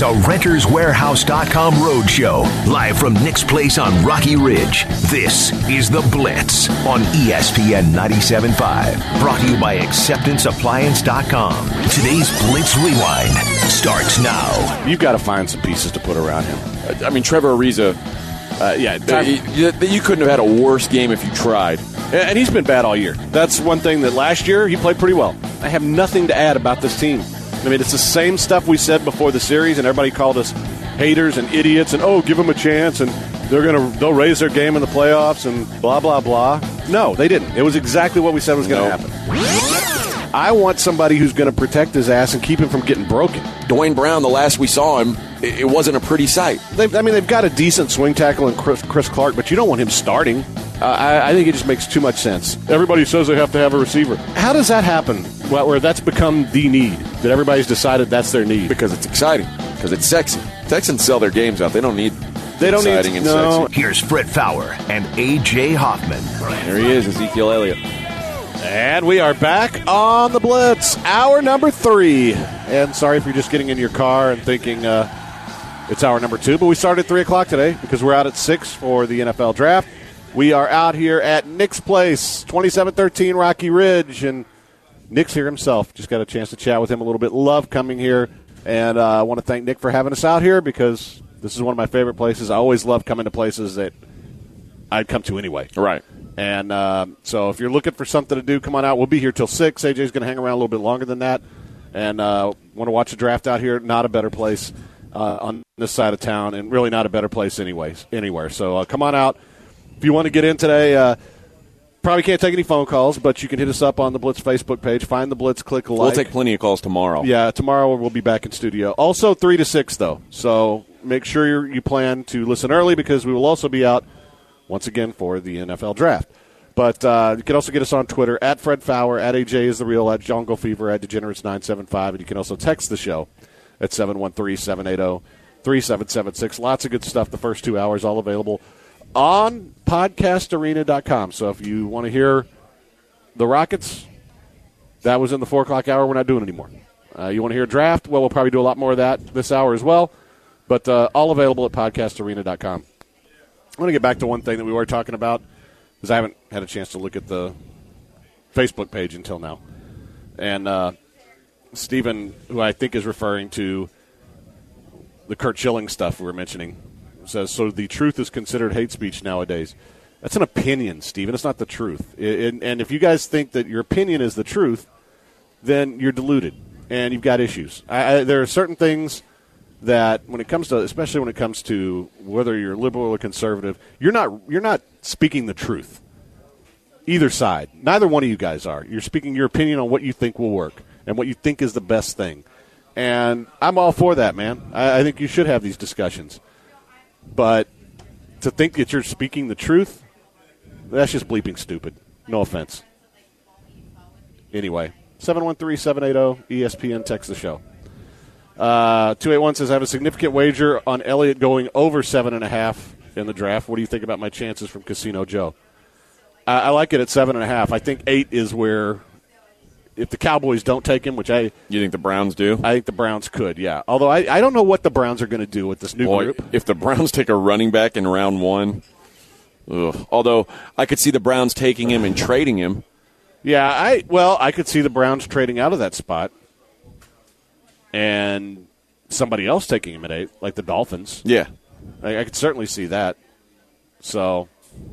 a RentersWarehouse.com roadshow, live from Nick's Place on Rocky Ridge. This is The Blitz on ESPN 97.5, brought to you by AcceptanceAppliance.com. Today's Blitz Rewind starts now. You've got to find some pieces to put around him. I mean, Trevor Ariza, you couldn't have had a worse game if you tried. And he's been bad all year. That's one thing that last year he played pretty well. I have nothing to add about this team. I mean, it's the same stuff we said before the series, and everybody called us haters and idiots, and give them a chance, and they'll raise their game in the playoffs, and blah blah blah. No, they didn't. It was exactly what we said was going to happen. I want somebody who's going to protect his ass and keep him from getting broken. Dwayne Brown, the last we saw him, it wasn't a pretty sight. They've got a decent swing tackle in Chris Clark, but you don't want him starting. I think it just makes too much sense. Everybody says they have to have a receiver. How does that happen? Where that's become the need, that everybody's decided that's their need? Because it's exciting, because it's sexy. Texans sell their games out. They don't need exciting and sexy. Here's Fred Faour and A.J. Hoffman. There he is, Ezekiel Elliott. And we are back on the Blitz, hour number 3. And sorry if you're just getting in your car and thinking it's hour number 2, but we started at 3 o'clock today because we're out at 6 for the NFL Draft. We are out here at Nick's Place, 2713 Rocky Ridge, and Nick's here himself. Just got a chance to chat with him a little bit. Love coming here, and I want to thank Nick for having us out here because this is one of my favorite places. I always love coming to places that I'd come to anyway. Right. And so if you're looking for something to do, come on out. We'll be here till 6. AJ's going to hang around a little bit longer than that. And want to watch the draft out here. Not a better place on this side of town, and really not a better place anywhere. So come on out. If you want to get in today, probably can't take any phone calls, but you can hit us up on the Blitz Facebook page. Find the Blitz, click like. We'll take plenty of calls tomorrow. Yeah, tomorrow we'll be back in studio. Also 3 to 6, though. So make sure you plan to listen early because we will also be out once again for the NFL Draft. But you can also get us on Twitter, at Fred Faour, at AJ is the real, at Jungle Fever, at Degenerates975. And you can also text the show at 713-780-3776. Lots of good stuff the first 2 hours, all available on podcastarena.com. So if you want to hear the Rockets, that was in the 4 o'clock hour. We're not doing anymore. You want to hear draft? Well, we'll probably do a lot more of that this hour as well. But all available at podcastarena.com. I want to get back to one thing that we were talking about because I haven't had a chance to look at the Facebook page until now. And Stephen, who I think is referring to the Curt Schilling stuff we were mentioning, says, so the truth is considered hate speech nowadays. That's an opinion, Stephen. It's not the truth. And if you guys think that your opinion is the truth, then you're deluded and you've got issues. There are certain things that especially when it comes to whether you're liberal or conservative, you're not speaking the truth. Either side. Neither one of you guys are. You're speaking your opinion on what you think will work and what you think is the best thing. And I'm all for that, man. I think you should have these discussions. But to think that you're speaking the truth, that's just bleeping stupid. No offense. Anyway, 713-780-ESPN, text the show. 281 says, I have a significant wager on Elliott going over 7.5 in the draft. What do you think about my chances from Casino Joe? I like it at 7.5. I think 8 is where, if the Cowboys don't take him, You think the Browns do? I think the Browns could, yeah. Although I don't know what the Browns are going to do with this new group. If the Browns take a running back in round 1, although I could see the Browns taking him and trading him. Yeah, I could see the Browns trading out of that spot and somebody else taking him at 8, like the Dolphins. Yeah. I could certainly see that. So,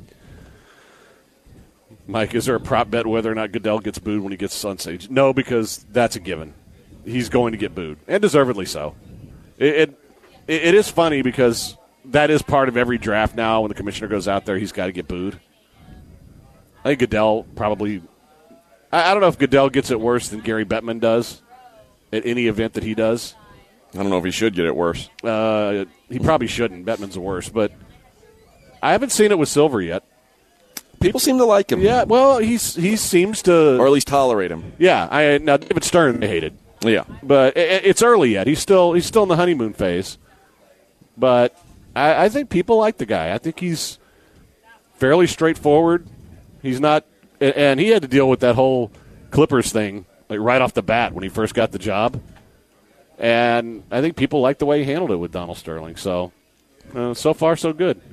Mike, is there a prop bet whether or not Goodell gets booed when he gets on stage? No, because that's a given. He's going to get booed, and deservedly so. It is funny because that is part of every draft now. When the commissioner goes out there, he's got to get booed. I think Goodell probably – I don't know if Goodell gets it worse than Gary Bettman does at any event that he does. I don't know if he should get it worse. He probably shouldn't. Bettman's the worst. But I haven't seen it with Silver yet. People seem to like him. Yeah, well, he seems to – or at least tolerate him. Yeah. Now, David Stern they hated. Yeah. But it's early yet. He's still in the honeymoon phase. But I think people like the guy. I think he's fairly straightforward. He's not – and he had to deal with that whole Clippers thing like right off the bat when he first got the job. And I think people like the way he handled it with Donald Sterling. So, so far, so good.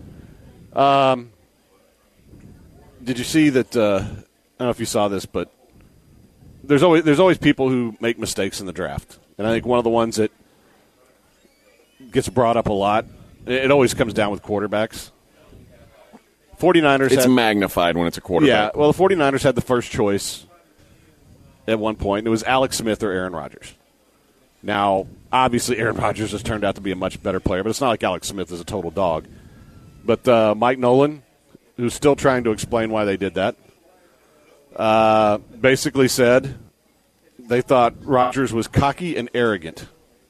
Did you see that? I don't know if you saw this, but there's always people who make mistakes in the draft, and I think one of the ones that gets brought up a lot, it always comes down with quarterbacks. 49ers. It's magnified when it's a quarterback. Yeah. Well, the 49ers had the first choice at one point, and it was Alex Smith or Aaron Rodgers. Now, obviously, Aaron Rodgers has turned out to be a much better player, but it's not like Alex Smith is a total dog. But Mike Nolan, who's still trying to explain why they did that, basically said they thought Rodgers was cocky and arrogant,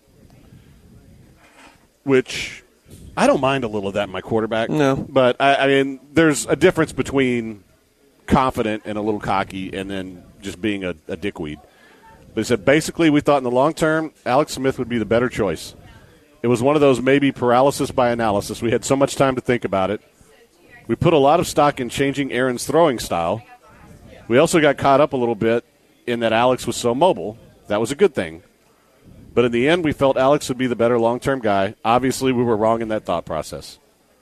which I don't mind a little of that in my quarterback. No. But, I mean, there's a difference between confident and a little cocky and then just being a dickweed. But he said, basically, we thought in the long term, Alex Smith would be the better choice. It was one of those maybe paralysis by analysis. We had so much time to think about it. We put a lot of stock in changing Aaron's throwing style. We also got caught up a little bit in that Alex was so mobile. That was a good thing. But in the end, we felt Alex would be the better long-term guy. Obviously, we were wrong in that thought process.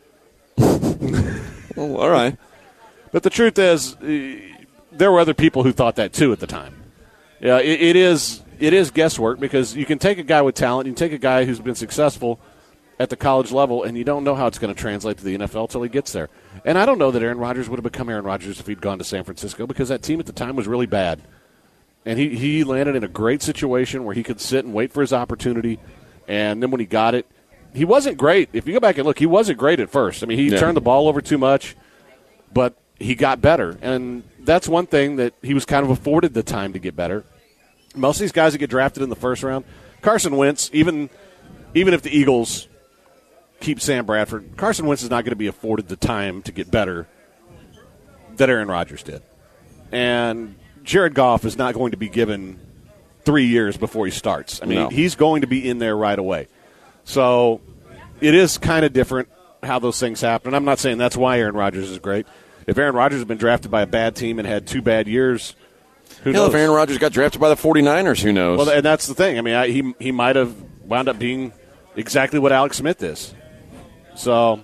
Well, all right. But the truth is, there were other people who thought that too at the time. Yeah, it is guesswork because you can take a guy with talent, you can take a guy who's been successful at the college level, and you don't know how it's going to translate to the NFL until he gets there. And I don't know that Aaron Rodgers would have become Aaron Rodgers if he'd gone to San Francisco because that team at the time was really bad. And he landed in a great situation where he could sit and wait for his opportunity, and then when he got it, he wasn't great. If you go back and look, he wasn't great at first. I mean, he turned the ball over too much, but he got better. And that's one thing that he was kind of afforded the time to get better. Most of these guys that get drafted in the first round, Carson Wentz, even if the Eagles keep Sam Bradford, Carson Wentz is not going to be afforded the time to get better that Aaron Rodgers did. And Jared Goff is not going to be given 3 years before he starts. I mean, he's going to be in there right away. So it is kind of different how those things happen. And I'm not saying that's why Aaron Rodgers is great. If Aaron Rodgers had been drafted by a bad team and had 2 bad years, who knows? If Aaron Rodgers got drafted by the 49ers, who knows? Well, and that's the thing. I mean, he might have wound up being exactly what Alex Smith is. So,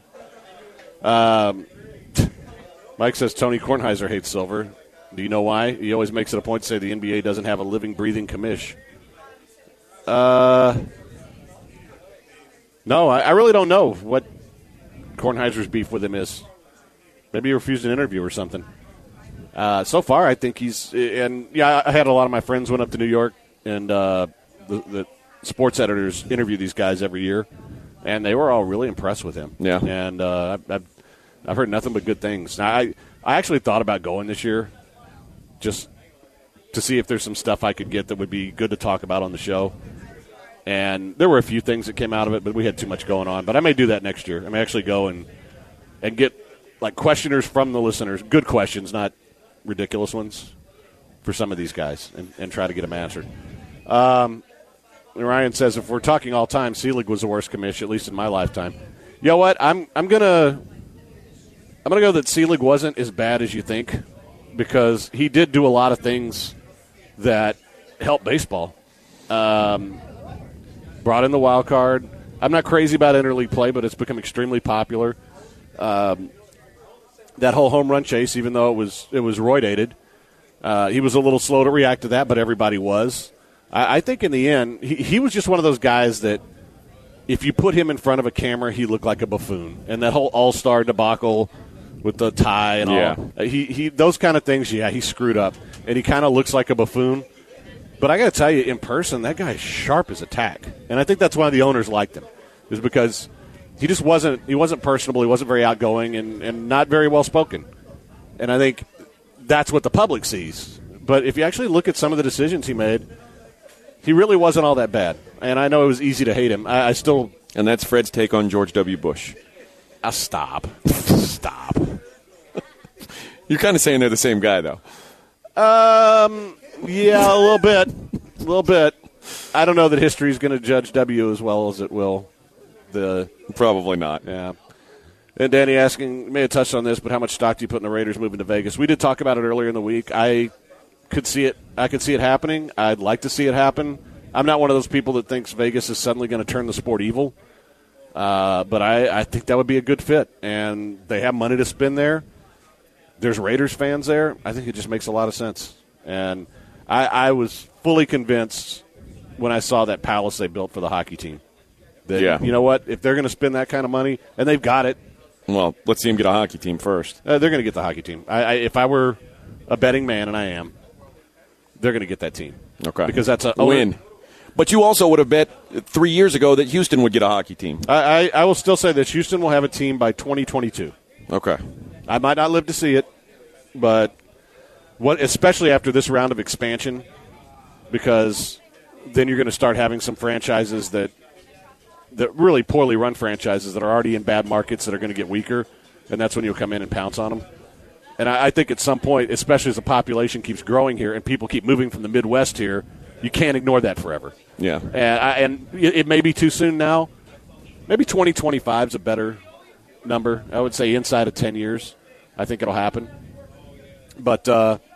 Mike says Tony Kornheiser hates silver. Do you know why? He always makes it a point to say the NBA doesn't have a living, breathing commish. No, I really don't know what Kornheiser's beef with him is. Maybe he refused an interview or something. So far, I think he's – and, yeah, I had a lot of my friends went up to New York, and the sports editors interview these guys every year, and they were all really impressed with him. Yeah. And I've heard nothing but good things. Now, I actually thought about going this year just to see if there's some stuff I could get that would be good to talk about on the show. And there were a few things that came out of it, but we had too much going on. But I may do that next year. I may actually go and get, like, questioners from the listeners, good questions, not ridiculous ones, for some of these guys and try to get them answered. Ryan says, if we're talking all time, Selig was the worst commish, at least in my lifetime. You know what? I'm gonna go that Selig wasn't as bad as you think, because he did do a lot of things that helped baseball. Brought in the wild card. I'm not crazy about interleague play, but it's become extremely popular. That whole home run chase, even though it was roidated, he was a little slow to react to that, but everybody was. I think in the end, he was just one of those guys that if you put him in front of a camera, he looked like a buffoon. And that whole all-star debacle with the tie and all, he those kind of things, he screwed up. And he kind of looks like a buffoon. But I got to tell you, in person, that guy is sharp as a tack. And I think that's why the owners liked him, is because he just wasn't personable, he wasn't very outgoing, and not very well-spoken. And I think that's what the public sees. But if you actually look at some of the decisions he made, he really wasn't all that bad. And I know it was easy to hate him. I still... And that's Fred's take on George W. Bush. Stop. Stop. You're kind of saying they're the same guy, though. Yeah, a little bit. A little bit. I don't know that history is going to judge W as well as it will Probably not. Yeah. And Danny asking, may have touched on this, but how much stock do you put in the Raiders moving to Vegas? We did talk about it earlier in the week. I could see it happening. I'd like to see it happen. I'm not one of those people that thinks Vegas is suddenly going to turn the sport evil. But I think that would be a good fit. And they have money to spend there. There's Raiders fans there. I think it just makes a lot of sense. And I was fully convinced when I saw that palace they built for the hockey team. That, you know what? If they're going to spend that kind of money, and they've got it. Well, let's see them get a hockey team first. They're going to get the hockey team. If I were a betting man, and I am, they're going to get that team. Okay. Because that's a win. But you also would have bet 3 years ago that Houston would get a hockey team. I will still say this. Houston will have a team by 2022. Okay. I might not live to see it, but especially after this round of expansion, because then you're going to start having some franchises that really poorly run franchises that are already in bad markets that are going to get weaker, and that's when you'll come in and pounce on them. And I think at some point, especially as the population keeps growing here and people keep moving from the Midwest here, you can't ignore that forever. Yeah. And it may be too soon now. Maybe 2025 is a better number. I would say inside of 10 years, I think it'll happen. But,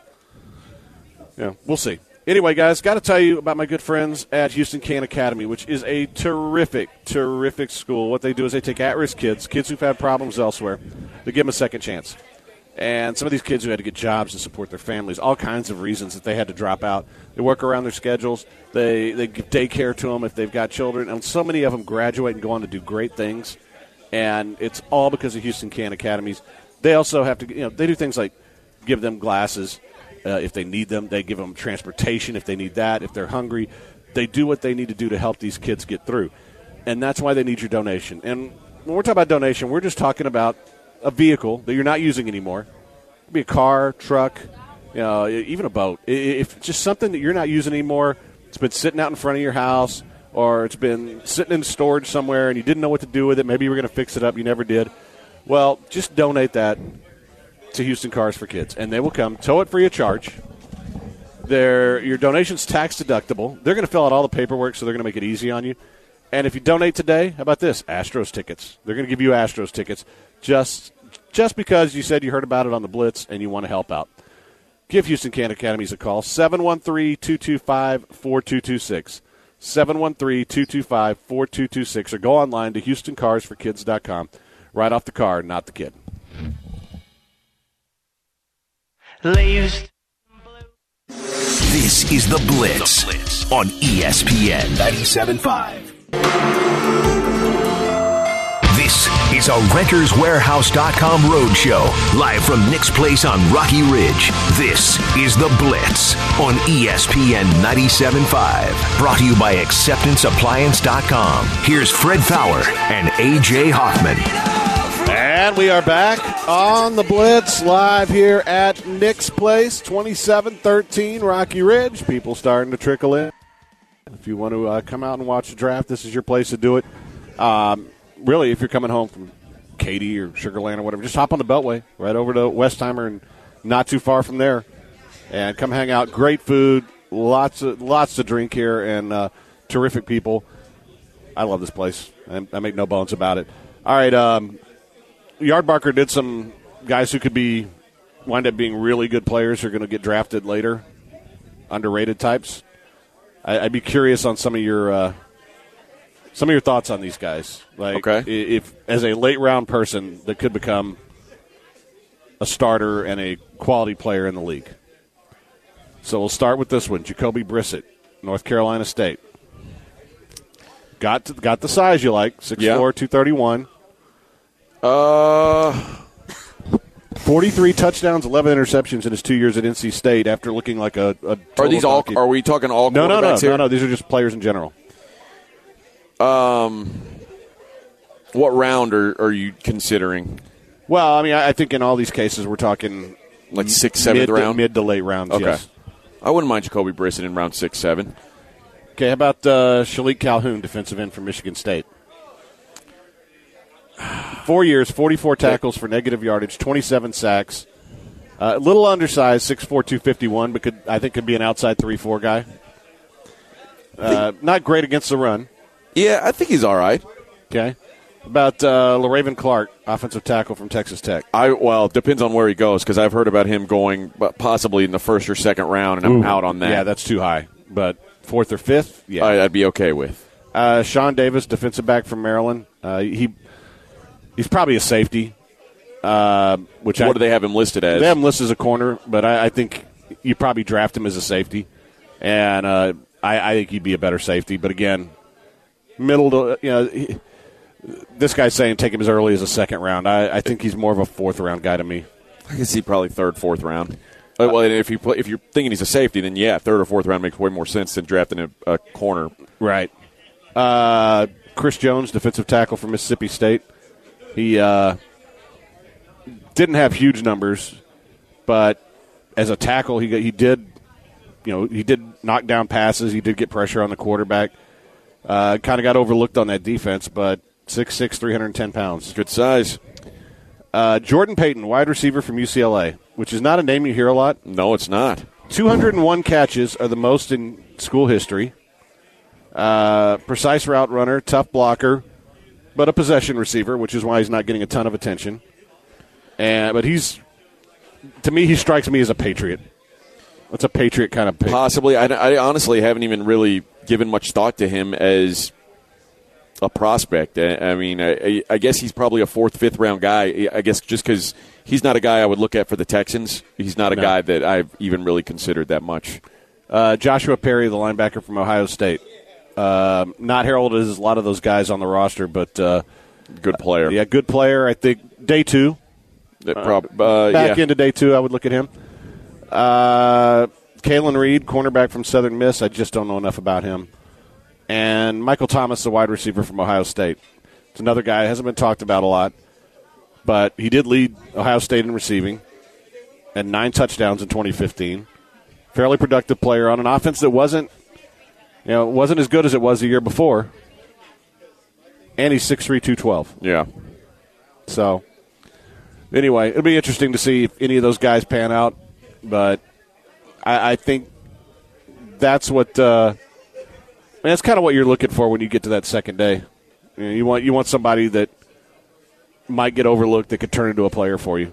we'll see. Anyway, guys, got to tell you about my good friends at Houston Can Academy, which is a terrific, terrific school. What they do is they take at-risk kids who've had problems elsewhere, they give them a second chance. And some of these kids who had to get jobs to support their families, all kinds of reasons that they had to drop out. They work around their schedules. They give daycare to them if they've got children. And so many of them graduate and go on to do great things. And it's all because of Houston Can Academies. They also have to, they do things like give them glasses if they need them. They give them transportation if they need that. If they're hungry, they do what they need to do to help these kids get through. And that's why they need your donation. And when we're talking about donation, we're just talking about a vehicle that you're not using anymore. It could be a car, truck, even a boat. If it's just something that you're not using anymore, it's been sitting out in front of your house, or it's been sitting in storage somewhere and you didn't know what to do with it. Maybe you were going to fix it up. You never did. Well, just donate that to Houston Cars for Kids, and they will come tow it free of charge. Your donation's tax deductible. They're going to fill out all the paperwork, so they're going to make it easy on you. And if you donate today, how about this? Astros tickets. They're going to give you Astros tickets just because you said you heard about it on the Blitz and you want to help out. Give Houston Can Academies a call, 713-225-4226. 713-225-4226, or go online to HoustonCarsForKids.com. Right off the car, not the kid. This is The Blitz on ESPN 97.5. This is a RentersWarehouse.com roadshow, live from Nick's Place on Rocky Ridge. This is The Blitz on ESPN 97.5. Brought to you by AcceptanceAppliance.com. Here's Fred Fowler and A.J. Hoffman. And we are back on The Blitz, live here at Nick's Place, 2713 Rocky Ridge. People starting to trickle in. If you want to come out and watch the draft, this is your place to do it. Really, if you're coming home from Katy or Sugar Land or whatever, just hop on the Beltway right over to Westheimer and not too far from there. And come hang out. Great food, lots to drink here, and terrific people. I love this place. I make no bones about it. All right, Yardbarker did some guys who could wind up being really good players who are going to get drafted later, underrated types. I'd be curious on some of your thoughts on these guys. Like, okay. If as a late round person that could become a starter and a quality player in the league. So we'll start with this one, Jacoby Brissett, North Carolina State. Got the size you like, 6'4", 231. 43 touchdowns, 11 interceptions in his 2 years at NC State after looking like a Are these all? Are we talking all quarterbacks here? No. These are just players in general. What round are you considering? Well, I mean, I think in all these cases we're talking like 6th, 7th round, mid to late rounds. Okay, yes. I wouldn't mind Jacoby Brissett in round 6, 7. Okay, how about Shalik Calhoun, defensive end from Michigan State? 4 years, 44 tackles for negative yardage, 27 sacks. A little undersized, 6'4", 251, but I think could be an outside 3-4 guy. Not great against the run. Yeah, I think he's all right. Okay. About LaRaven Clark, offensive tackle from Texas Tech. Well, it depends on where he goes, because I've heard about him going possibly in the first or second round, and I'm out on that. Yeah, that's too high. But 4th or 5th. Yeah, I'd be okay with. Sean Davis, defensive back from Maryland. He's probably a safety. What do they have him listed as? They have him listed as a corner, but I think you probably draft him as a safety, and I think he'd be a better safety. But again, middle to this guy's saying take him as early as a second round. I think he's more of a 4th round guy to me. I can see probably 3rd, 4th round. Well, if you're thinking he's a safety, then yeah, 3rd or 4th round makes way more sense than drafting a corner. Right. Chris Jones, defensive tackle from Mississippi State. He didn't have huge numbers, but as a tackle, he did knock down passes. He did get pressure on the quarterback. Kind of got overlooked on that defense, but 6'6", 310 pounds. Good size. Jordan Payton, wide receiver from UCLA, which is not a name you hear a lot. No, it's not. 201 catches are the most in school history. Precise route runner, tough blocker, but a possession receiver, which is why he's not getting a ton of attention. But to me, he strikes me as a Patriot. It's a Patriot kind of pick. Possibly. I honestly haven't even really given much thought to him as a prospect. I mean, I guess he's probably a 4th, 5th round guy. I guess just because he's not a guy I would look at for the Texans. He's not a guy that I've even really considered that much. Joshua Perry, the linebacker from Ohio State. Not heralded as a lot of those guys on the roster, but good player. Yeah, good player. I think day 2. Back into day 2, I would look at him. Kalen Reed, cornerback from Southern Miss. I just don't know enough about him. And Michael Thomas, the wide receiver from Ohio State. It's another guy hasn't been talked about a lot, but he did lead Ohio State in receiving and 9 touchdowns in 2015. Fairly productive player on an offense that wasn't as good as it was the year before. And he's 6'3", 212. Yeah. So, anyway, it'll be interesting to see if any of those guys pan out. But I think that's what that's kind of what you're looking for when you get to that second day. You want somebody that might get overlooked that could turn into a player for you.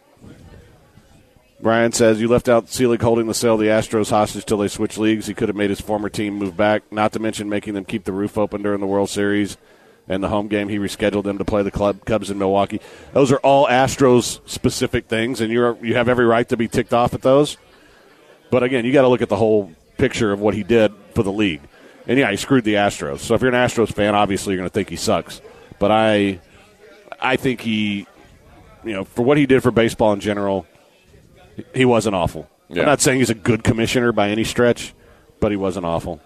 Brian says, you left out Selig holding the sale of the Astros hostage till they switch leagues. He could have made his former team move back, not to mention making them keep the roof open during the World Series and the home game. He rescheduled them to play the Cubs in Milwaukee. Those are all Astros-specific things, and you have every right to be ticked off at those. But, again, you got to look at the whole picture of what he did for the league. And, yeah, he screwed the Astros. So if you're an Astros fan, obviously you're going to think he sucks. But I think he, for what he did for baseball in general, he wasn't awful. Yeah. I'm not saying he's a good commissioner by any stretch, but he wasn't awful.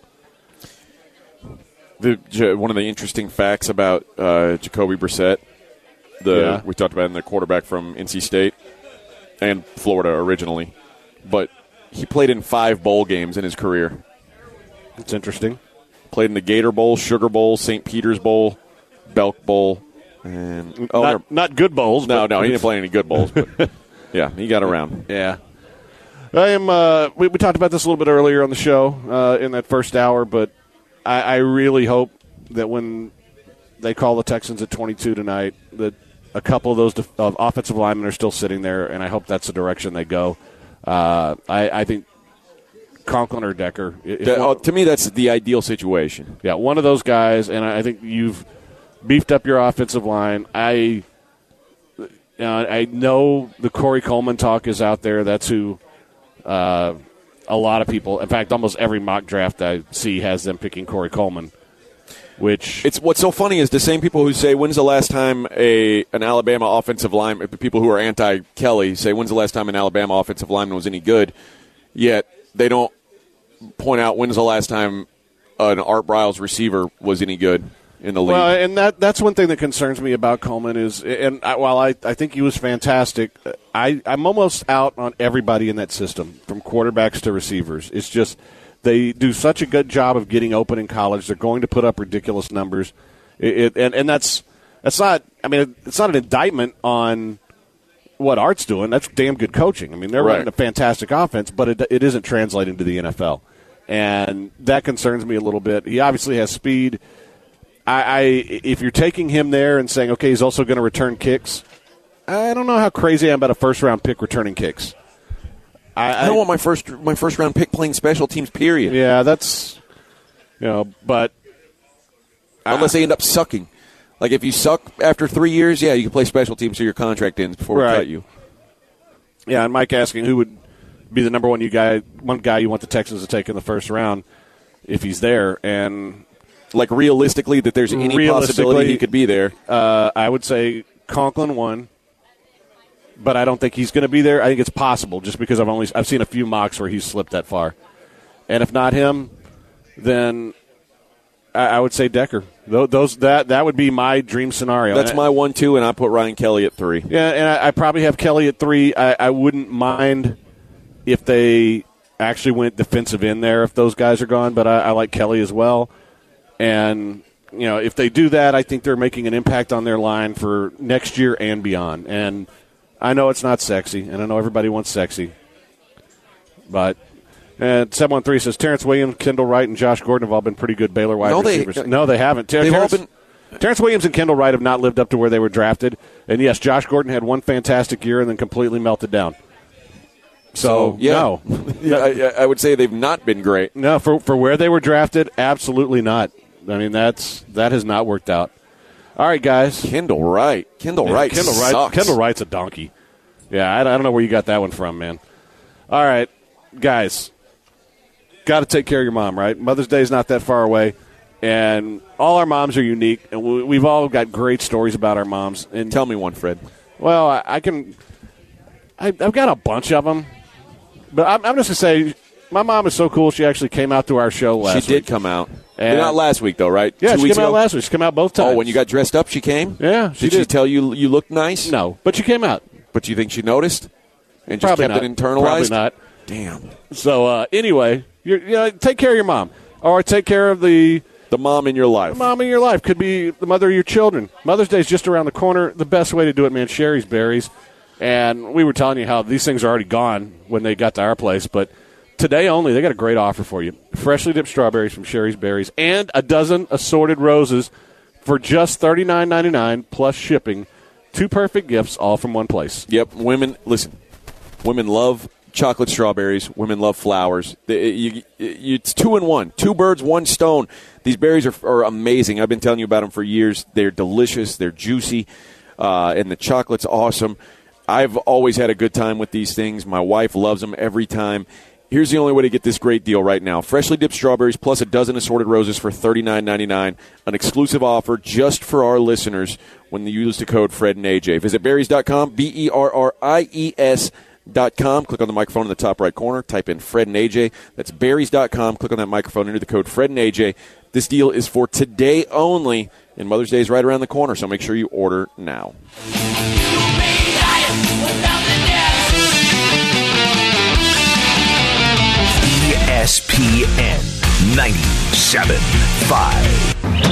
One of the interesting facts about Jacoby Brissett, we talked about him, the quarterback from NC State and Florida originally, but he played in 5 bowl games in his career. That's interesting. Played in the Gator Bowl, Sugar Bowl, St. Peter's Bowl, Belk Bowl, and not good bowls. No, he didn't play any good bowls. But yeah, he got around. Yeah. I am. We talked about this a little bit earlier on the show in that first hour, but I really hope that when they call the Texans at 22 tonight, that a couple of those offensive linemen are still sitting there, and I hope that's the direction they go. I think Conklin or Decker. To me, that's the ideal situation. Yeah, one of those guys, and I think you've beefed up your offensive line. I know the Corey Coleman talk is out there. That's who a lot of people, in fact, almost every mock draft I see has them picking Corey Coleman. What's so funny is the same people who say, when's the last time an Alabama offensive lineman, people who are anti-Kelly say, when's the last time an Alabama offensive lineman was any good, yet they don't point out when's the last time an Art Briles receiver was any good in the league. Well, and that's one thing that concerns me about Coleman is, while I think he was fantastic, I'm almost out on everybody in that system, from quarterbacks to receivers. It's just they do such a good job of getting open in college. They're going to put up ridiculous numbers, and that's not. I mean, it's not an indictment on what Art's doing. That's damn good coaching. I mean, they're running a fantastic offense, but it isn't translating to the NFL, and that concerns me a little bit. He obviously has speed. If you're taking him there and saying, okay, he's also going to return kicks, I don't know how crazy I am about a first-round pick returning kicks. I don't want my first round pick playing special teams, period. Yeah, that's, but. Unless they end up sucking. Like, if you suck after 3 years, you can play special teams till your contract ends before we cut you. Yeah, and Mike asking who would be the number one guy you want the Texans to take in the first round if he's there. And like, realistically, that there's any possibility he could be there. I would say Conklin won, but I don't think he's going to be there. I think it's possible just because I've seen a few mocks where he's slipped that far. And if not him, then I would say Decker. That would be my dream scenario. That's my 1-2, and I put Ryan Kelly at 3. Yeah, and I probably have Kelly at 3. I wouldn't mind if they actually went defensive end there if those guys are gone, but I like Kelly as well. And, if they do that, I think they're making an impact on their line for next year and beyond. And I know it's not sexy, and I know everybody wants sexy. But 713 says Terrence Williams, Kendall Wright, and Josh Gordon have all been pretty good Baylor wide receivers. No, they haven't. Terrence Williams and Kendall Wright have not lived up to where they were drafted. And, yes, Josh Gordon had one fantastic year and then completely melted down. So no. I would say they've not been great. No, for where they were drafted, absolutely not. I mean, that has not worked out. All right, guys. Kendall Wright sucks. Kendall Wright's a donkey. Yeah, I don't know where you got that one from, man. All right, guys. Got to take care of your mom, right? Mother's Day is not that far away, and all our moms are unique, and we've all got great stories about our moms. And tell me one, Fred. Well, I've got a bunch of them, but I'm just going to say my mom is so cool. She actually came out to our show last week. She did come out. Not last week, though, right? Yeah, 2 she weeks came ago? out last week. She came out both times. Oh, when you got dressed up, she came? Yeah, did she tell you looked nice? No, but she came out. But you think she noticed and just Probably kept not. it internalized? Probably not. Damn. So, anyway, take care of your mom. Or take care of the mom in your life. The mom in your life. Could be the mother of your children. Mother's Day is just around the corner. The best way to do it, man, Sherry's Berries. And we were telling you how these things are already gone when they got to our place. But today only, they got a great offer for you. Freshly dipped strawberries from Sherry's Berries and a dozen assorted roses for just $39.99 plus shipping. 2 perfect gifts, all from one place. Yep. Women love chocolate strawberries. Women love flowers. It's 2 in 1. 2 birds, 1 stone. These berries are amazing. I've been telling you about them for years. They're delicious. They're juicy. And the chocolate's awesome. I've always had a good time with these things. My wife loves them every time. Here's the only way to get this great deal right now. Freshly dipped strawberries plus a dozen assorted roses for $39.99. An exclusive offer just for our listeners when you use the code Fred and AJ. Visit berries.com, BERRIES.com. Click on the microphone in the top right corner. Type in Fred and AJ. That's berries.com. Click on that microphone. Enter the code Fred and AJ. This deal is for today only, and Mother's Day is right around the corner, so make sure you order now. ESPN 97.5.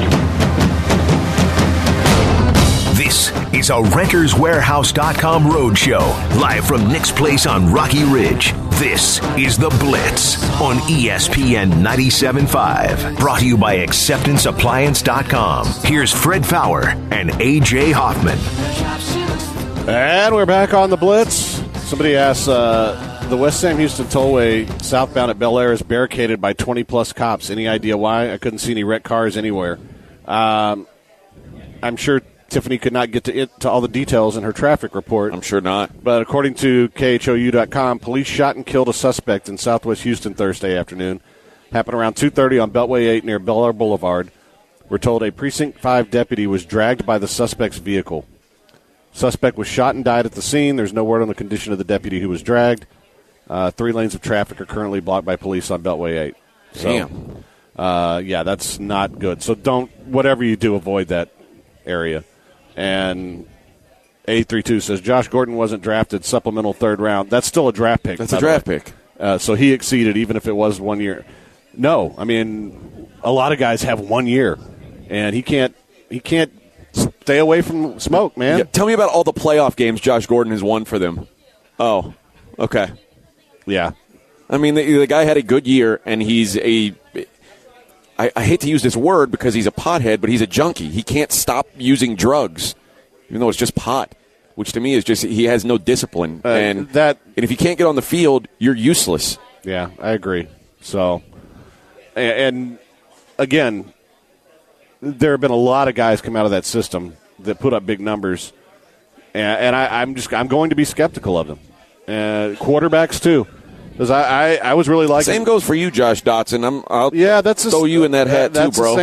This is a RentersWarehouse.com roadshow, live from Nick's Place on Rocky Ridge. This is The Blitz on ESPN 97.5. Brought to you by AcceptanceAppliance.com. Here's Fred Fowler and AJ Hoffman. And we're back on The Blitz. Somebody asked, the West Sam Houston Tollway southbound at Bel Air is barricaded by 20-plus cops. Any idea why? I couldn't see any wrecked cars anywhere. I'm sure Tiffany could not get to all the details in her traffic report. I'm sure not. But according to KHOU.com, police shot and killed a suspect in southwest Houston Thursday afternoon. Happened around 2:30 on Beltway 8 near Bel Air Boulevard. We're told a Precinct 5 deputy was dragged by the suspect's vehicle. Suspect was shot and died at the scene. There's no word on the condition of the deputy who was dragged. 3 lanes of traffic are currently blocked by police on Beltway 8. Damn. Yeah, that's not good. So whatever you do, avoid that area. And 832 says Josh Gordon wasn't drafted, supplemental 3rd round. That's still a draft pick. That's a draft pick. So he exceeded even if it was 1 year. No, I mean, a lot of guys have 1 year, and he can't stay away from smoke, man. Yeah, tell me about all the playoff games Josh Gordon has won for them. Oh, okay. Yeah. I mean, the guy had a good year, and he's I hate to use this word because he's a pothead, but he's a junkie. He can't stop using drugs, even though it's just pot. which to me is just he has no discipline. And if you can't get on the field, you're useless. Yeah, I agree. So, and again, there have been a lot of guys come out of that system that put up big numbers, and I'm going to be skeptical of them. Quarterbacks too, because I was really liking. Same goes for you, Josh Dotson. I'll that's throw you in that hat too, bro.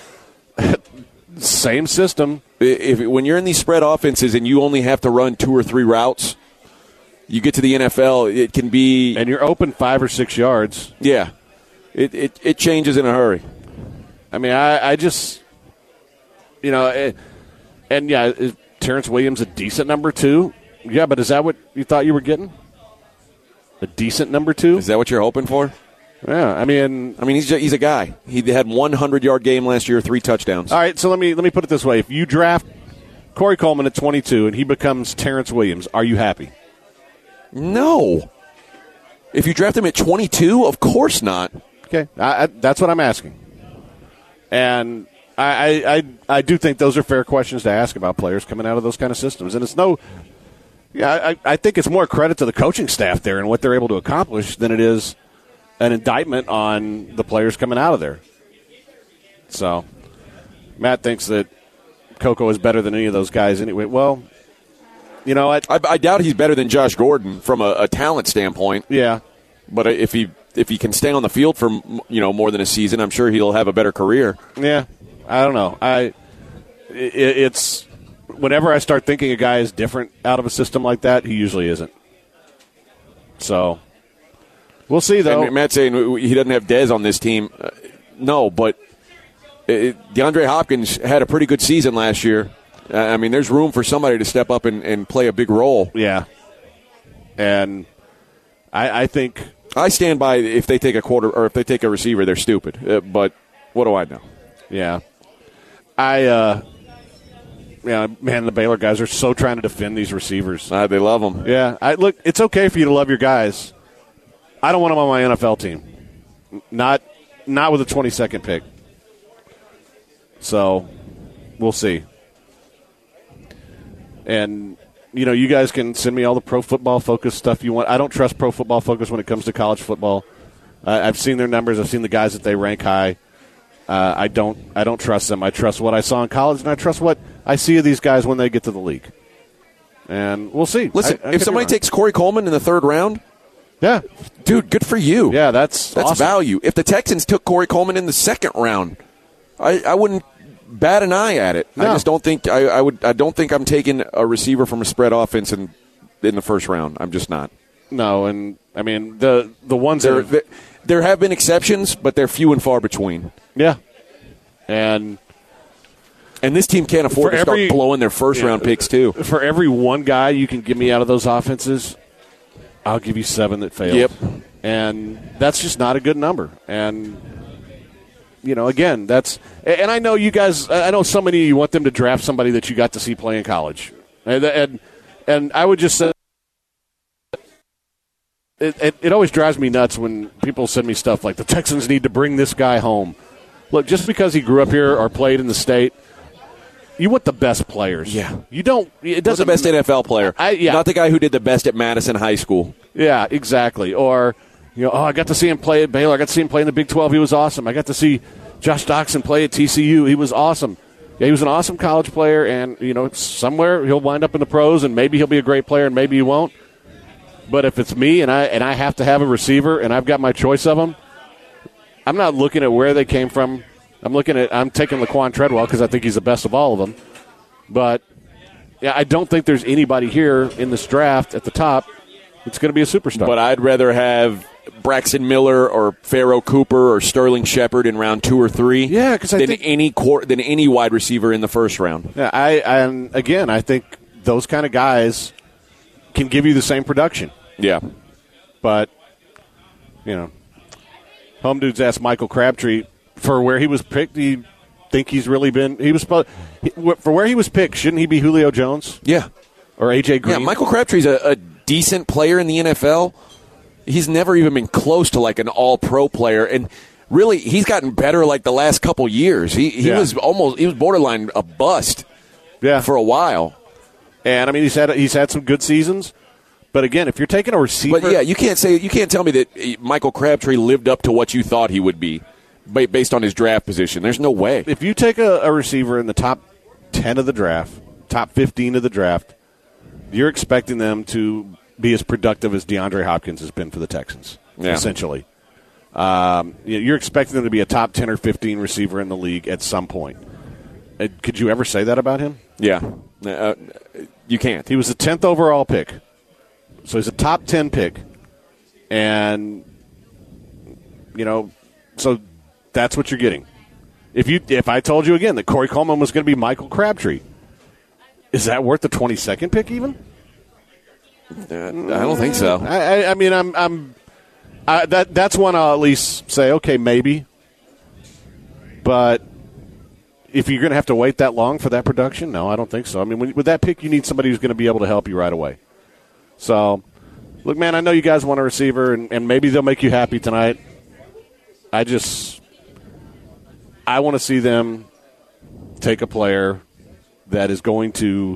Same system. When you're in these spread offenses and you only have to run 2 or 3 routes, you get to the NFL, it can be, and you're open 5 or 6 yards. Yeah, it changes in a hurry. I mean, I just, is Terrence Williams a decent number 2? Yeah, but is that what you thought you were getting? A decent number 2? Is that what you're hoping for? Yeah, I mean, he's a guy. He had 100-yard game last year, 3 touchdowns. All right, so let me put it this way: if you draft Corey Coleman at 22 and he becomes Terrence Williams, are you happy? No. If you draft him at 22, of course not. Okay, that's what I'm asking, and I do think those are fair questions to ask about players coming out of those kind of systems, and it's I think it's more credit to the coaching staff there and what they're able to accomplish than it is an indictment on the players coming out of there. So, Matt thinks that Coco is better than any of those guys anyway. Well, you know what? I doubt he's better than Josh Gordon from a talent standpoint. Yeah. But if he can stay on the field for more than a season, I'm sure he'll have a better career. Yeah. I don't know. It's whenever I start thinking a guy is different out of a system like that, he usually isn't. So, we'll see, though. And Matt's saying he doesn't have Dez on this team. No, but DeAndre Hopkins had a pretty good season last year. There's room for somebody to step up and play a big role. Yeah. And I think I stand by if they take a receiver, they're stupid. But what do I know? Yeah. The Baylor guys are so trying to defend these receivers. They love them. Yeah. Look, it's okay for you to love your guys. I don't want them on my NFL team. Not with a 22nd pick. So, we'll see. And, you guys can send me all the Pro Football Focus stuff you want. I don't trust Pro Football Focus when it comes to college football. I've seen their numbers. I've seen the guys that they rank high. I don't trust them. I trust what I saw in college, and I trust what I see of these guys when they get to the league. And we'll see. Listen, if somebody takes Corey Coleman in the 3rd round, yeah, dude, good for you. Yeah, that's awesome. Value. If the Texans took Corey Coleman in the 2nd round, I wouldn't bat an eye at it. No. I just don't think I would. I don't think I'm taking a receiver from a spread offense in the 1st round. I'm just not. No, and the ones there have been exceptions, but they're few and far between. Yeah, and this team can't afford to start blowing their 1st round picks too. For every one guy you can give me out of those offenses, I'll give you 7 that failed. Yep, and that's just not a good number. And again, and I know you guys. I know so many of you want them to draft somebody that you got to see play in college, and I would just say. It always drives me nuts when people send me stuff like the Texans need to bring this guy home. Look, just because he grew up here or played in the state, you want the best players. Yeah. You don't. It doesn't. Not the best NFL player. Not the guy who did the best at Madison High School. Yeah, exactly. Or, I got to see him play at Baylor. I got to see him play in the Big 12. He was awesome. I got to see Josh Doctson play at TCU. He was awesome. Yeah, he was an awesome college player, and, somewhere he'll wind up in the pros, and maybe he'll be a great player, and maybe he won't. But if it's me and I have to have a receiver and I've got my choice of them, I'm not looking at where they came from. I'm taking Laquan Treadwell because I think he's the best of all of them. But, yeah, I don't think there's anybody here in this draft at the top that's going to be a superstar. But I'd rather have Braxton Miller or Pharaoh Cooper or Sterling Shepard in round 2 or 3 than any wide receiver in the 1st round. Yeah, I think those kind of guys can give you the same production. Yeah. But, Home Dudes asked Michael Crabtree for where he was picked. Do you think he's really been – for where he was picked, shouldn't he be Julio Jones? Yeah. Or A.J. Green? Yeah, Michael Crabtree's a decent player in the NFL. He's never even been close to like an all-pro player. And really, he's gotten better like the last couple years. He was borderline a bust for a while. And, I mean, he's had some good seasons. But, again, if you're taking a receiver. But, yeah, you can't tell me that Michael Crabtree lived up to what you thought he would be based on his draft position. There's no way. If you take a receiver in the top 10 of the draft, top 15 of the draft, you're expecting them to be as productive as DeAndre Hopkins has been for the Texans, essentially. You're expecting them to be a top 10 or 15 receiver in the league at some point. Could you ever say that about him? Yeah. You can't. He was the 10th overall pick. So he's a top 10 pick. And, so that's what you're getting. If I told you again that Corey Coleman was going to be Michael Crabtree, is that worth the 22nd pick even? I don't think so. I mean, that's one I'll at least say, okay, maybe. But if you're going to have to wait that long for that production, no, I don't think so. I mean, with that pick, you need somebody who's going to be able to help you right away. So, look, man, I know you guys want a receiver, and maybe they'll make you happy tonight. I want to see them take a player that is going to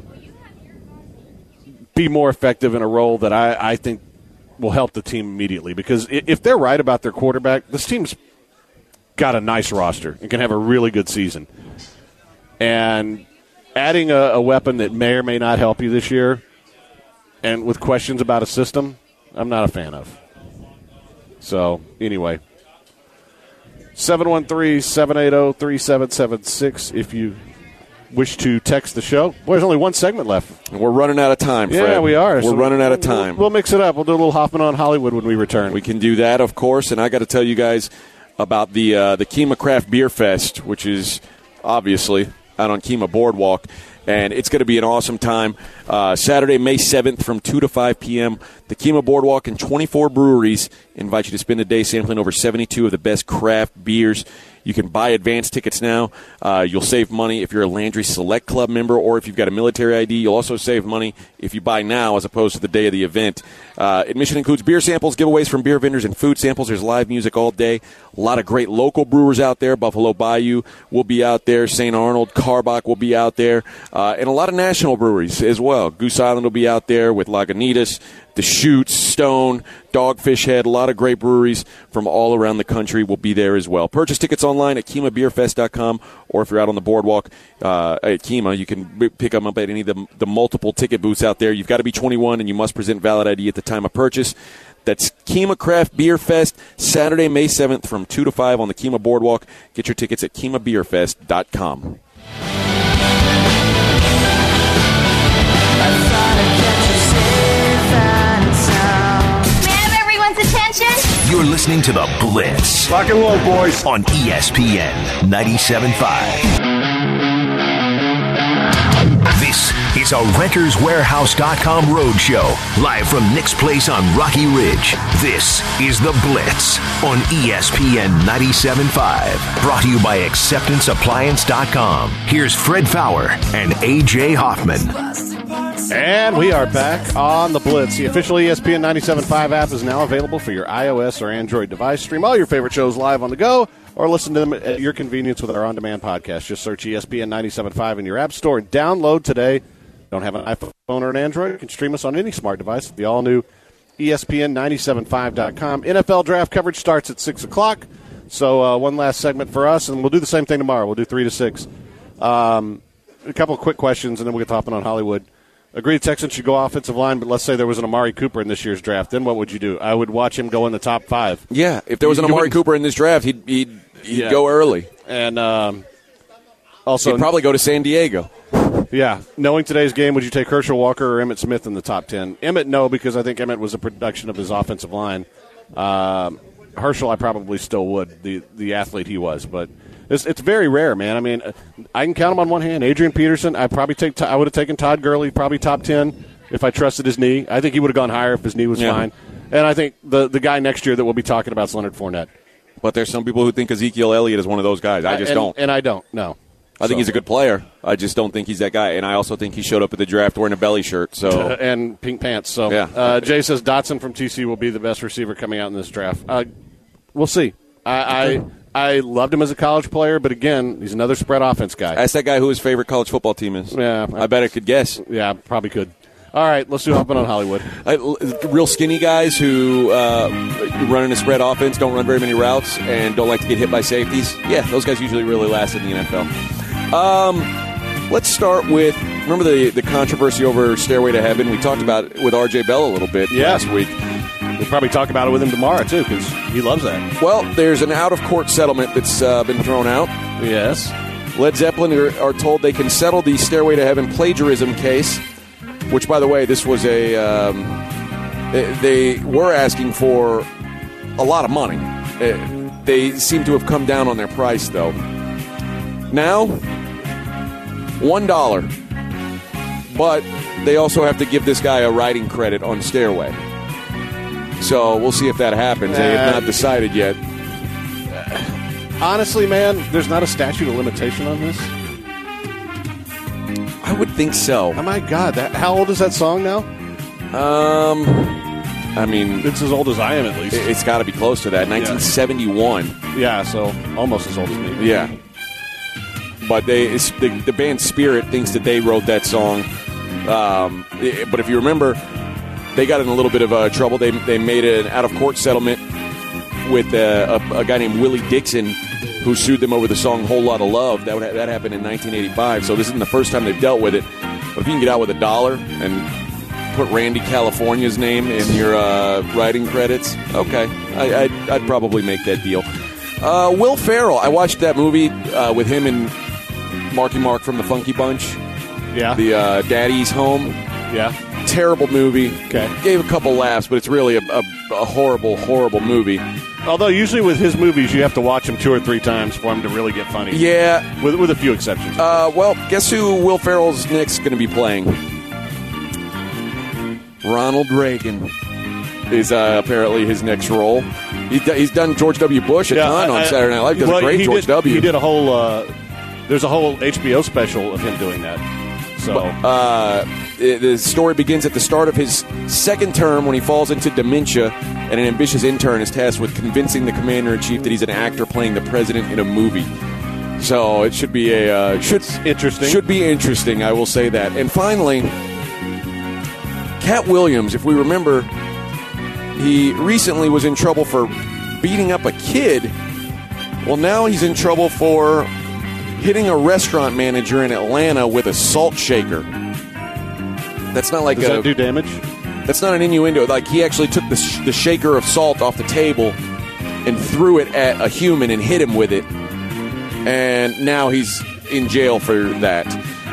be more effective in a role that I think will help the team immediately. Because if they're right about their quarterback, this team's got a nice roster and can have a really good season. And adding a weapon that may or may not help you this year and with questions about a system, I'm not a fan of. So, anyway, 713-780-3776 if you wish to text the show. Boy, there's only one segment left. We're running out of time, Fred. Yeah, we are. We're running out of time. We'll mix it up. We'll do a little Hoffman on Hollywood when we return. We can do that, of course. And I got to tell you guys about the Kemah Craft Beer Fest, which is obviously out on Kemah Boardwalk. And it's going to be an awesome time. Saturday, May 7th from 2 to 5 p.m. The Kemah Boardwalk and 24 breweries invite you to spend a day sampling over 72 of the best craft beers. You can buy advance tickets now. You'll save money if you're a Landry Select Club member, or if you've got a military ID. You'll also save money if you buy now as opposed to the day of the event. Admission includes beer samples, giveaways from beer vendors, and food samples. There's live music all day. A lot of great local brewers out there. Buffalo Bayou will be out there. St. Arnold, Carbach will be out there. And a lot of national breweries as well. Goose Island will be out there with Lagunitas, Deschutes, Stone, Dogfish Head. A lot of great breweries from all around the country will be there as well. Purchase tickets online at KemahBeerFest.com, or if you're out on the boardwalk at Kemah, you can pick them up at any of the multiple ticket booths out there. You've got to be 21, and you must present valid ID at the time of purchase. That's Kemah Craft Beer Fest, Saturday, May 7th from 2 to 5 on the Kemah Boardwalk. Get your tickets at KemahBeerFest.com. Attention. You're listening to The Blitz. Rock and roll, boys. On ESPN 97.5. This is a RentersWarehouse.com roadshow. Live from Nick's Place on Rocky Ridge. This is The Blitz on ESPN 97.5. Brought to you by AcceptanceAppliance.com. Here's Fred Fowler and A.J. Hoffman. And we are back on The Blitz. The official ESPN 97.5 app is now available for your iOS or Android device. Stream all your favorite shows live on the go or listen to them at your convenience with our on-demand podcast. Just search ESPN 97.5 in your app store and download today. Don't have an iPhone or an Android? You can stream us on any smart device with the all-new ESPN975.com. NFL draft coverage starts at 6 o'clock. So one last segment for us, and we'll do the same thing tomorrow. We'll do 3 to 6. A couple of quick questions, and then we'll get to Hoffman on Hollywood. Agree the Texans should go offensive line, but let's say there was an Amari Cooper in this year's draft. Then what would you do? I would watch him go in the top 5. Yeah, if there was an Amari Cooper in this draft, he'd go early. And also, he'd probably go to San Diego. Yeah. Knowing today's game, would you take Herschel Walker or Emmitt Smith in the top 10? Emmitt, no, because I think Emmitt was a production of his offensive line. Herschel, I probably still would, the athlete he was, but it's very rare, man. I mean, I can count them on one hand. Adrian Peterson, I would have taken Todd Gurley, probably top 10 if I trusted his knee. I think he would have gone higher if his knee was fine. And I think the guy next year that we'll be talking about is Leonard Fournette. But there's some people who think Ezekiel Elliott is one of those guys. I just don't. And I don't, no. I think he's a good player. I just don't think he's that guy. And I also think he showed up at the draft wearing a belly shirt. So and pink pants. So yeah. Jay says Dotson from TCU will be the best receiver coming out in this draft. We'll see. I loved him as a college player, but again, he's another spread offense guy. Ask that guy who his favorite college football team is. Yeah, I bet I could guess. Yeah, probably could. All right, let's do Hopping on Hollywood. Real skinny guys who run in a spread offense, don't run very many routes, and don't like to get hit by safeties. Yeah, those guys usually really last in the NFL. Let's start with, remember the controversy over Stairway to Heaven? We talked about it with R.J. Bell a little bit last week. We'll probably talk about it with him tomorrow, too, because he loves that. Well, there's an out-of-court settlement that's been thrown out. Yes. Led Zeppelin are told they can settle the Stairway to Heaven plagiarism case, which, by the way, this was they were asking for a lot of money. They seem to have come down on their price, though. Now, $1. But they also have to give this guy a writing credit on Stairway. So we'll see if that happens. They have not decided yet. Honestly, man, there's not a statute of limitation on this? I would think so. Oh, my God. How old is that song now? I mean... It's as old as I am, at least. It's got to be close to that. 1971. Yeah, so almost as old as me. Yeah. But the band Spirit thinks that they wrote that song. But if you remember... They got in a little bit of trouble. They made an out-of-court settlement with a guy named Willie Dixon, who sued them over the song "Whole Lotta Love." That happened in 1985. So this isn't the first time they've dealt with it. But if you can get out with $1 and put Randy California's name in your writing credits, okay, I'd probably make that deal. Will Ferrell. I watched that movie with him and Marky Mark from the Funky Bunch. Yeah. The Daddy's Home. Yeah. Terrible movie. Okay. Gave a couple laughs, but it's really a horrible, horrible movie. Although usually with his movies, you have to watch them 2 or 3 times for them to really get funny. Yeah. With a few exceptions. Well, guess who Will Ferrell's next going to be playing? Ronald Reagan is apparently his next role. He's done George W. Bush a ton on Saturday Night Live. He does a great George W. He did a whole... there's a whole HBO special of him doing that. So... the story begins at the start of his second term when he falls into dementia, and an ambitious intern is tasked with convincing the commander-in-chief that he's an actor playing the president in a movie. So it should be interesting. Should be interesting, I will say that. And finally, Cat Williams, if we remember, he recently was in trouble for beating up a kid. Well, now he's in trouble for hitting a restaurant manager in Atlanta with a salt shaker. That's not like Does that do damage? That's not an innuendo. Like, he actually took the shaker of salt off the table and threw it at a human and hit him with it. And now he's in jail for that.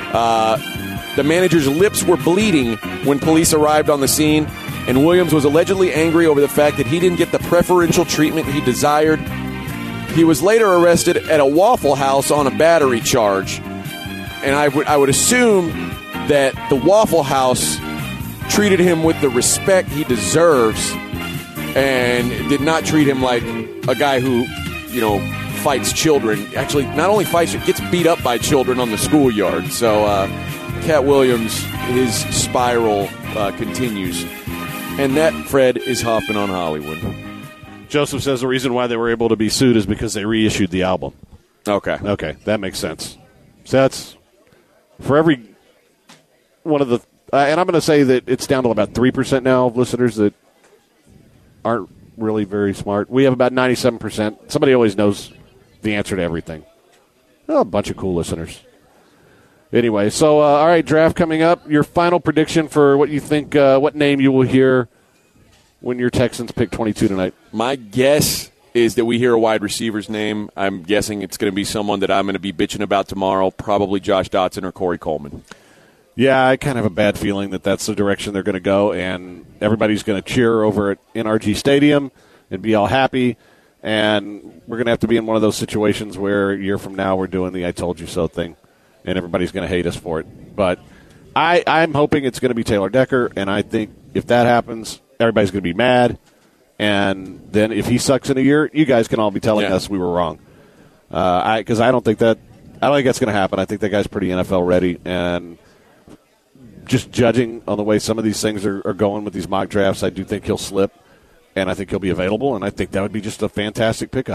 The manager's lips were bleeding when police arrived on the scene, and Williams was allegedly angry over the fact that he didn't get the preferential treatment he desired. He was later arrested at a Waffle House on a battery charge. And I would assume that the Waffle House treated him with the respect he deserves and did not treat him like a guy who, fights children. Actually, not only fights, gets beat up by children on the schoolyard. So, Cat Williams, his spiral continues. And that, Fred, is Hopping on Hollywood. Joseph says the reason why they were able to be sued is because they reissued the album. Okay, that makes sense. So that's for every one of the, and I'm going to say that it's down to about 3% now of listeners that aren't really very smart. We have about 97%. Somebody always knows the answer to everything. A bunch of cool listeners. Anyway, so all right, draft coming up. Your final prediction for what you think, what name you will hear when your Texans pick 22 tonight. My guess is that we hear a wide receiver's name. I'm guessing it's going to be someone that I'm going to be bitching about tomorrow, probably Josh Dotson or Corey Coleman. Yeah, I kind of have a bad feeling that that's the direction they're going to go, and everybody's going to cheer over at NRG Stadium and be all happy, and we're going to have to be in one of those situations where a year from now we're doing the I told you so thing, and everybody's going to hate us for it. But I'm hoping it's going to be Taylor Decker, and I think if that happens, everybody's going to be mad, and then if he sucks in a year, you guys can all be telling us we were wrong. Because I don't think that's going to happen. I think that guy's pretty NFL ready, and just judging on the way some of these things are going with these mock drafts, I do think he'll slip, and I think he'll be available, and I think that would be just a fantastic pickup.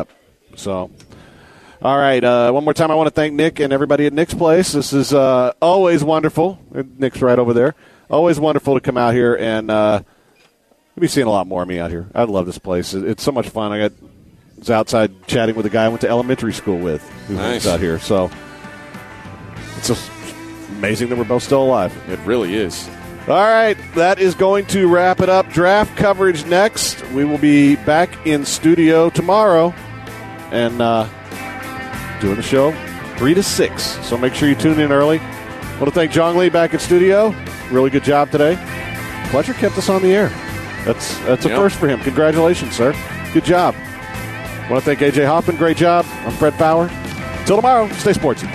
So, all right. One more time, I want to thank Nick and everybody at Nick's Place. This is always wonderful. Nick's right over there. Always wonderful to come out here, and you'll be seeing a lot more of me out here. I love this place. It's so much fun. I was outside chatting with a guy I went to elementary school with who lives out here. So it's just amazing that we're both still alive. It really is. All right, that is going to wrap it up. Draft coverage next. We will be back in studio tomorrow and doing the show 3 to 6. So make sure you tune in early. I want to thank Jong Lee back in studio. Really good job today. Fletcher kept us on the air. That's a first for him. Congratulations, sir. Good job. I want to thank A.J. Hoffman. Great job. I'm Fred Fowler. Till tomorrow, stay sportsy.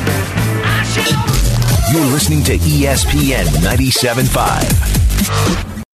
You're listening to ESPN 97.5.